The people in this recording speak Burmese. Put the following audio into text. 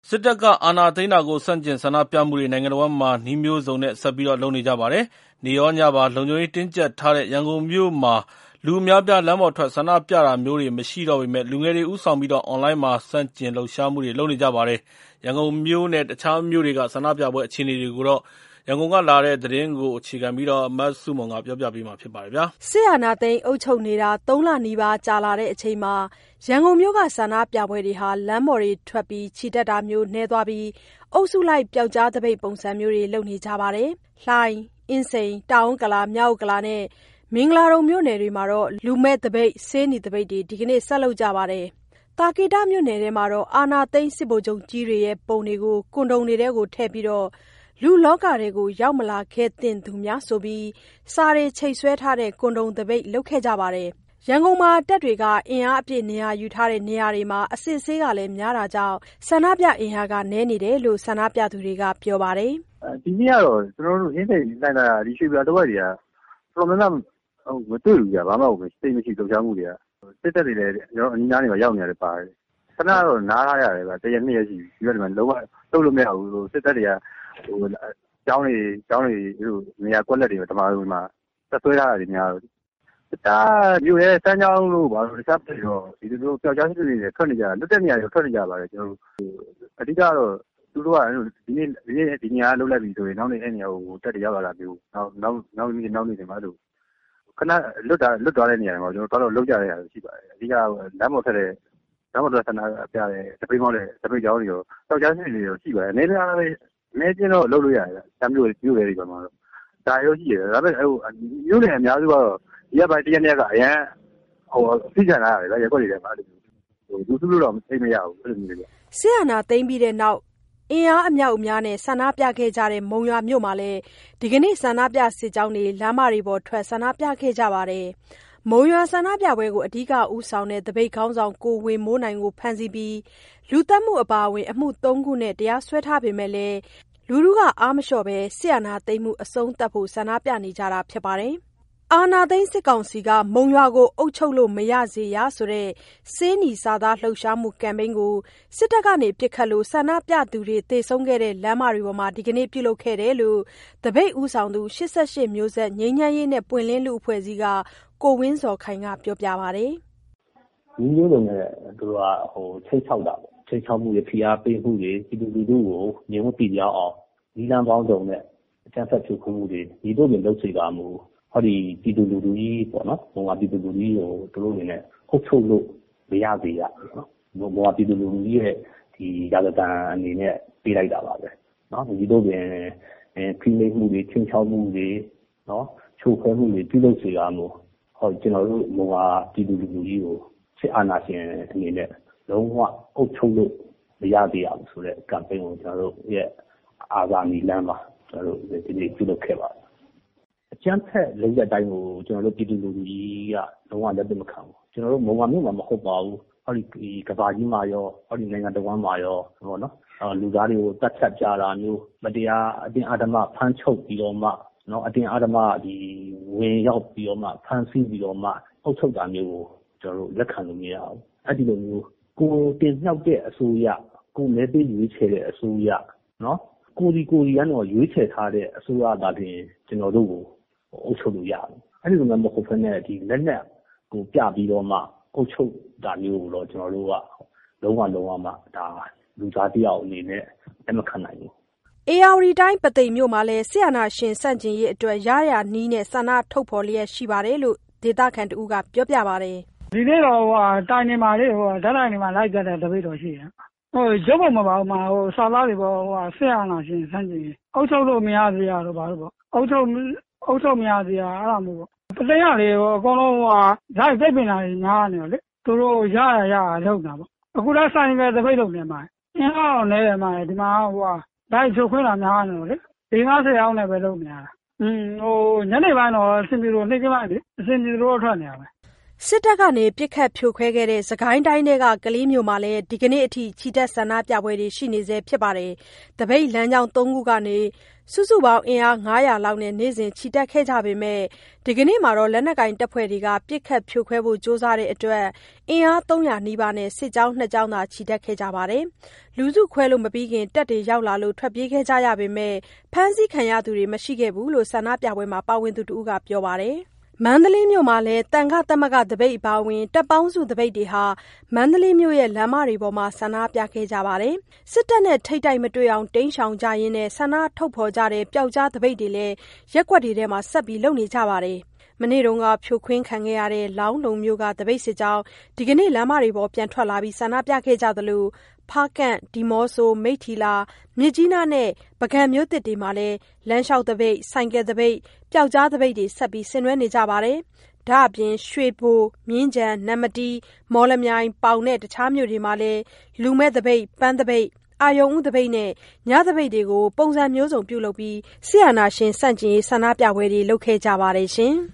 စစ်တပ်ကအာဏာသိမ်းတာကိုဆန့်ကျင်ဆန္ဒပြမှုတွေနိုင်ငံတော်မှာနည်းမျိုးစုံနဲ့ဆက်ပြီးလုပ်နေကြပါတယ်။နေ့ရောညပါလုံခြုံရေးတင်းကျပ်ထားတဲ့ရန်ကုန်မြို့မှာလူအများအပြားလမ်းပေါ်ထွက်ဆန္ဒပြတာမျိုးတွေမရှိတော့ပေမဲ့လူငယ်တွေဦးဆောင်ပြီးအွန်လိုင်းမှာဆန့်ကျင်လှုပ်ရှားမှုတွေလုပ်နေကြပါတယ်။ရန်ကုန်မြို့နဲ့တခြားမြို့တွေကဆန္ဒပြပွဲအခြေအနေတွေကိုရန်ကုန်ကလာတဲ့သတင်းကိုအခြေခံပြီးမဆုမွန်ကပြောပြပေးမှာဖြစ်ပါတယ်။စစ်အာဏာသိမ်းအုပ်ချုပ်နေတာ3 လနီးပါးကြာလာတဲ့အချိန်မှာရန်ကုန်မြို့ကဆန္ဒပြပွဲတွေလမ်းပေါ်ထွက်ချီတက်တာမျိုးနည်းသွားပြီးအုပ်စုလိုက်ပျောက်ကြားသပိတ်ပုံစံမျိုးတွေလုပ်နေကြပါတယ်။လှိုင်၊အင်းစိန်၊တောင်ဥက္ကလာ၊မြောက်ဥက္ကလာနဲ့မင်္ဂလာဒုံမြို့နယ်တွေမှာလူမဲ့သပိတ်ဆေးနီသပိတ်တွေဒီကနေ့ဆက်လုပ်ကြပါတယ်။သာကေတမြို့နယ်ထဲမှာအာဏာသိမ်းစစ်ဗိုလ်ချုပ်ကြီးတွေရဲ့ပုံတွေကိုကွန်ဒုံတွေထဲထည့်ပြီးလူလောကတွေကိုရောက်မလာခဲ့သင့်သူများဆိုပြီးစာတွေချိတ်ဆွဲထားတဲ့ကွန်ဒုံသပိတ်လုပ်ခဲ့ကြပါတယ်။ရန်ကုန်မှာတပ်တွေကအင်အားအပြည့်နေရာယူထားတဲ့နေရာတွေမှာအစစ်အဆေးကလည်းများတာကြောင့်ဆန္ဒပြအင်အားကနည်းနေတယ်လို့ဆန္ဒပြသူတွေကပြောပါတယ်။ဒီနေ့ကတော့ကျွန်တော်တို့အင်းစိန်လိုက်လာဒီရွှေပြာတဝက်တွေကတော်တော်များများမတွေ့ဘူးကြဘာမှစိတ်မရှိလှုပ်ရှားမှုတွေကစစ်တပ်တွေလည်းကျွန်တော်အနီးနားတွေမှာရောက်နေရတယ်ပါတယ်။ခဏတော့နားထားရတယ်ဗျတရက်နှစ်ရက်ရှိပြီဒီကနေ့လုံးဝလှုပ်လို့မရဘူးစစ်တပ်တွေကကျောင်းတွေနေရာကွက်လက်တွေတမားတွေမှာဆက်ဆွဲထားတာတွေများတော့ဒါမြို့ရဲ့စမ်းချောင်းလို့ဘာလို့တခြားပြည်တော့ဒီလိုပျောက်ကြားစစ်တွေထွက်နေကြလွတ်တဲ့နေရာတွေထွက်နေကြပါတယ်ကျွန်တော်တို့အဓိကတော့သူတို့ကဒီနေရာလှုပ်လိုက်ပြီဆိုရင်နောက်နေ့အဲ့နေရာကိုတက်တရောက်လာတာမျိုးနောက်နေ့တွေမှာလို့ခဏလွတ်သွားတဲ့နေရာတွေမှာကျွန်တော်တို့လှုပ်ကြရတာရှိပါတယ်အဓိကလမ်းပေါ်ထွက်ဆန္ဒပြတဲ့တပိတ်မောင်းတဲ့တပိတ်ကျောင်းတွေရောပျောက်ကြားစစ်တွေရောရှိပါတယ်အနေနဲ့ကျင်းတော့လှုပ်လို့ရတယ်တမ်းမြို့တွေပါမှာတော့ဒါရောရှိရတယ်ဒါပေမဲ့မြို့နယ်အများစုကတော့ဒီကပိုင်းတရက်ကအရန်သိကြလာရတယ်ရက်ွက်တွေထဲမှာလူစုလို့တော့သိမရဘူးအဲ့လိုမျိုးတွေစစ်အာဏာသိမ်းပြီးတဲ့နောက်အင်အားအမြောက်အများနဲ့ဆန္ဒပြခဲ့ကြတဲ့မုံရွာမြို့မှာလည်းဒီကနေ့ဆန္ဒပြစစ်ကြောင်းတွေလမ်းမတွေပေါ်ထွက်ဆန္ဒပြခဲ့ကြပါတယ်။မုံရွာဆန္ဒပြပွဲကိုအဓိကဦးဆောင်တဲ့တပိတ်ခေါင်းဆောင်ကိုဝေမိုးနိုင်ကိုဖမ်းဆီးပြီးလူသတ်မှုအပါအဝင်အမှု3 ခုနဲ့တရားစွဲထားပေမဲ့လည်းလူထုကအားမလျှော့ပဲစစ်အာဏာသိမ်းမှုအဆုံးသတ်ဖို့ဆန္ဒပြနေကြတာဖြစ်ပါတယ်။အာဏာသိမ်းစစ်ကောင်စီကမုံရွာကိုအုပ်ချုပ်လို့မရစေရဆိုတဲ့ဆေးနီစာသားလှုပ်ရှားမှုကမ်ပိန်းကိုစစ်တပ်ကနေပစ်ခတ်လို့ဆန္ဒပြသူတွေသေဆုံးခဲ့တဲ့လမ်းမတွေပေါ်မှာဒီကနေ့ပြုလုပ်ခဲ့တယ်လို့တပိတ်ဦးဆောင်သူ88မျိုးဆက်ငြိမ်းချမ်းရေးနဲ့ပွင့်လင်းလူအဖွဲ့အစည်းကကိုဝင်းစော်ခိုင်ကပြောပြပါတယ်။ဒီလိုနဲ့သူတို့ကချိတ်ချောက်တာပေါ့ချိတ်ချောက်မှုတွေဖိအားပေးမှုတွေပြည်သူလူထုကိုငြိမ်ဝှက်ပြပြောင်းအောင်ဒီလမ်းပေါင်းစုံနဲ့အကြမ်းဖက်ဖြိုခွင်းမှုတွေဒီတို့တွေလုပ်စေတာမျိုးဟောဒီပြည်သူလူထုကြီးပေါ့နော်ဘုံကပြည်သူလူထုကြီးကိုတို့အနေနဲ့အုပ်ချုပ်လို့မရစေရနော်ဘုံကပြည်သူလူထုကြီးရဲ့ဒီရာဇသံအနေနဲ့ပေးလိုက်တာပါပဲနော်ဒီတို့ပြင်ဖိနှိပ်မှုတွေချင်းချောက်မှုတွေနော်ချိုးခွဲမှုတွေပြုလုပ်စေတာမျိုးဟောကျွန်တော်တို့ဘုံကပြည်သူလူထုကြီးကိုစစ်အာဏာရှင်အနေနဲ့လုံးဝအုပ်ချုပ်လို့မရစေရဘူးဆိုတဲ့ကမ်ပိန်းကိုကျွန်တော်တို့ရဲ့အာဇာနည်လမ်းမှာကျွန်တော်တို့ဒီနေ့ပြုလုပ်ခဲ့ပါတယ်အကျန်းဖက်လုံးရက်တိုင်းကိုကျွန်တော်တို့ပြည်သူလူထုကြီးကလုံးဝလက်မခံဘူးကျွန်တော်တို့မုံဝါမြို့မှာမဟုတ်ပါဘူးဟောဒီကဘာကြီးမှာရောဟောဒီနိုင်ငံတော်မှာရောဟောနော်လူသားတွေကိုတတ်ဖြတ်ကြတာမျိုးမတရားအတင်းအဓမ္မဖမ်းချုပ်ပြီးတော့မှနော်အတင်းအဓမ္မဒီဝင်ရောက်ပြီးတော့မှဖမ်းဆီးပြီးတော့မှအုပ်ချုပ်တာမျိုးကိုကျွန်တော်တို့လက်ခံလို့မရဘူးအဲ့ဒီလိုမျိုးကိုတင်မြောက်တဲ့အစိုးရကိုမဲပေးရွေးချယ်တဲ့အစိုးရနော်ကိုဒီကတော့ရွေးချယ်ထားတဲ့အစိုးရသာပြင်ကျွန်တော်တို့ကိုအုပ်ချုပ်လို့ရတယ်အဲ့ဒီလိုမျိုးမဟုတ်ဘဲနဲ့ဒီလက်နက်ကိုပြပြီးတော့မှအုပ်ချုပ်တာမျိုးကိုတော့ကျွန်တော်တို့ကလုံးဝမှဒါလူသားတယောက်အနေနဲ့လက်မခံနိုင်ဘူးအေယာဝတီတိုင်းပသိမ်မြို့မှာလည်းဆီယနာရှင်စန့်ကျင်ရေးအတွက်ရရနီးနဲ့ဆန္ဒထုတ်ဖော်လျက်ရှိပါတယ်လို့ဒေသခံတဦးကပြောပြပါတယ်ဒီနေ့တော့တိုင်နေမှာလေဓာတ်တိုင်နေမှာလိုက်ကြတဲ့တပိတ်တော်ရှိတယ်ရုပ်ပုံမပါဘူးမှာစာသားတွေပေါ့ဆက်အောင်လာရှင်စမ်းကြည့်အုပ်ချုပ်လို့မရစေရတော့ဘာလို့ပေါ့အုပ်ချုပ်မရစေရအဲ့လိုမျိုးပေါ့ပသိမ်ရလေအကုန်လုံးဓာတ်ပြိတ်ပင်လာညားနေတော့လေသူတို့ရလောက်တာပေါ့အခုလည်းဆိုင်ပဲတပိတ်လုံးနေမှာအင်းအောင်နေတယ်မှာဒီမှာဓာတ်ချုပ်ခွင့်လာများနေတော့လေ50အောင်နဲ့ပဲလုပ်နေရတာညနေပိုင်းတော့အစင်ပြေလို့နှိမ့်ကြပါလေအစင်ပြေလို့ထွက်နေရပဲစစ်တပ်ကနေပစ်ခတ်ဖြိုခွဲခဲ့တဲ့စစ်ကိုင်းတိုင်းထဲကကလေးမြို့မှာလည်းဒီကနေ့အထိချီတက်ဆန္ဒပြပွဲတွေရှိနေဆဲဖြစ်ပါတယ်။သပိတ်လမ်းကြောင်း3ခုကနေစုစုပေါင်းအင်အား900လောက်နဲ့နေ့စဉ်ချီတက်ခဲ့ကြပေမဲ့ဒီကနေ့မှာတော့လက်နက်ကိုင်တပ်ဖွဲ့တွေကပစ်ခတ်ဖြိုခွဲဖို့ကြိုးစားတဲ့အတွက်အင်အား300နီးပါးနဲ့စစ်ကြောင်း2ကြောင်းသာချီတက်ခဲ့ကြပါတယ်။လူစုခွဲလို့မပြီးခင်တပ်တွေရောက်လာလို့ထွက်ပြေးခဲ့ကြရပေမဲ့ဖမ်းဆီးခံရသူတွေမရှိခဲ့ဘူးလို့ဆန္ဒပြပွဲမှာပါဝင်သူတဦးကပြောပါတယ်။မန္တလေးမြို့မှာလည်းတန်ခသမဂ္ဂသပိတ်အပါအဝင်တပ်ပေါင်းစုသပိတ်တွေဟာမန္တလေးမြို့ရဲ့လမ်းမတွေပေါ်မှာဆန္ဒပြခဲ့ကြပါတယ်။စစ်တပ်နဲ့ထိပ်တိုက်မတွေ့အောင်တိမ်းရှောင်ကြရင်းနဲ့ဆန္ဒထုတ်ဖော်ကြတဲ့ပျောက်ကြားသပိတ်တွေလည်းရက်ကွက်တွေထဲမှာဆက်ပြီးလုပ်နေကြပါတယ်။မနေ့တုန်းကဖြိုခွင်းခံခဲ့ရတဲ့လောင်းလုံမြို့ကသပိတ်စစ်ကြောင်းဒီကနေ့လမ်းမတွေပေါ်ပြန်ထွက်လာပြီးဆန္ဒပြခဲ့ကြသလိုဖားကန့်၊ဒီမော့ဆို၊မိတ္ထီလာ၊မြစ်ကြီးနားနဲ့ပုဂံမြို့သစ်တွေမှာလည်းလမ်းလျှောက်သပိတ်၊ဆိုင်ကယ်သပိတ်၊ပျောက်ကြားသပိတ်တွေဆက်ပြီးဆင်နွှဲနေကြပါတယ်။ဒါ့အပြင်ရွှေဘို၊မြင်းခြံ၊နမ္မတီး၊မော်လမြိုင်၊ပေါင်နဲ့တခြားမြို့တွေမှာလည်းလူမဲ့သပိတ်၊ပန်းသပိတ်၊အာရုံဦးသပိတ်နဲ့ညသပိတ်တွေကိုပုံစံမျိုးစုံပြုလုပ်ပြီးစစ်အာဏာရှင်ဆန့်ကျင်ရေးဆန္ဒပြပွဲတွေလုပ်ခဲ့ကြပါတယ်ရှင်။